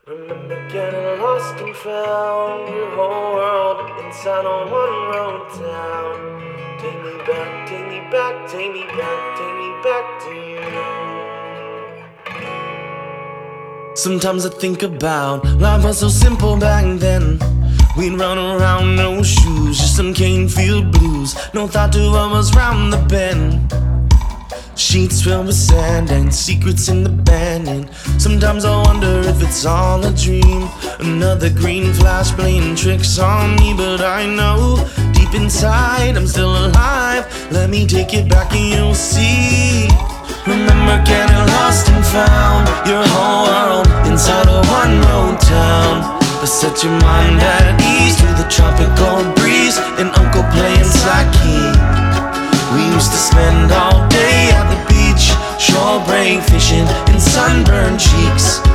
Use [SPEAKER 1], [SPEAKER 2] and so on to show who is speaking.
[SPEAKER 1] Remember getting lost and found your whole world inside a one-road town. Take me back, take me back, take me back, take me back to you. Sometimes I think about life was so simple back then. We'd run around, no shoes, just some cane field blues. No thought to what was round the bend. Sheets filled with sand and secrets in the band. And sometimes I wonder if it's all a dream. Another green flash playing tricks on me. But I know deep inside I'm still alive. Let me take it back and you'll see. Remember getting lost and found your whole world inside a one-road town. But set your mind at ease to the tropical breeze and Uncle playing slack key. We used to spend all day at the beach, shore break fishing in sunburned cheeks.